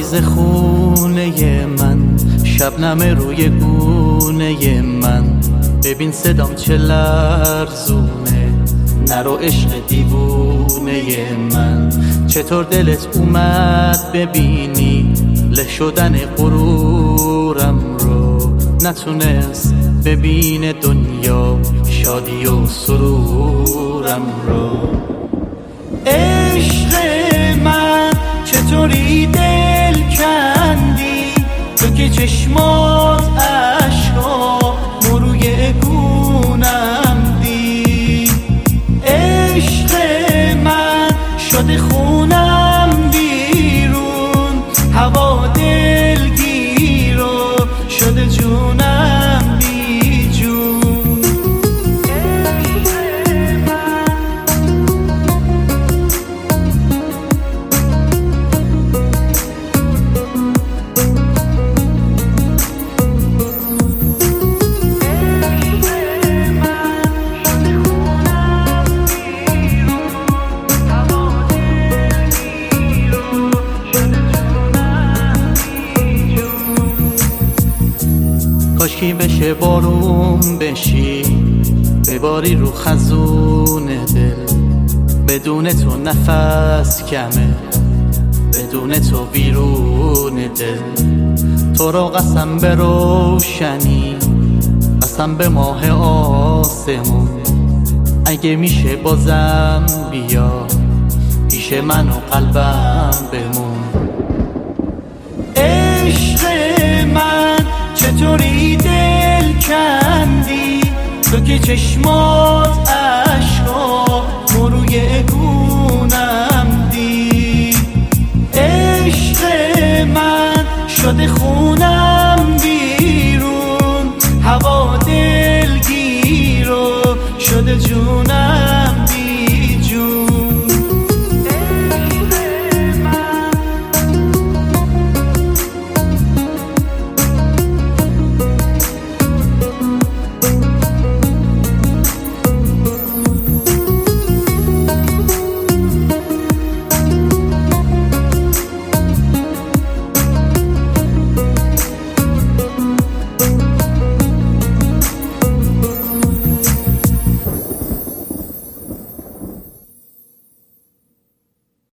پاییز خونه من، شبنم روی گونه من، ببین صدام چه لرزونه، نرو عشق دیوونه من. چطور دلت اومد ببینی له شدن غرورم رو، نتونست ببین دنیا شادی و سرورم رو. عشق من چطوری دل کندی تو که چشمات عشقا مروی گونم دی. عشق من شده خونم بیرون، هوا دلگیر و شده جونم بی جون. کاشکی بشه بارون بشی بباری رو خزون دل، بدون تو نفس کمه، بدون تو بیرون دل. تو رو قسم به روشنی، قسم به ماه آسمون، اگه میشه بازم بیا پیش من و قلبم بمون. عشق من چطوری دل کندی تو که چشمات عشقا مروی گونم دی. عشق من شده خونم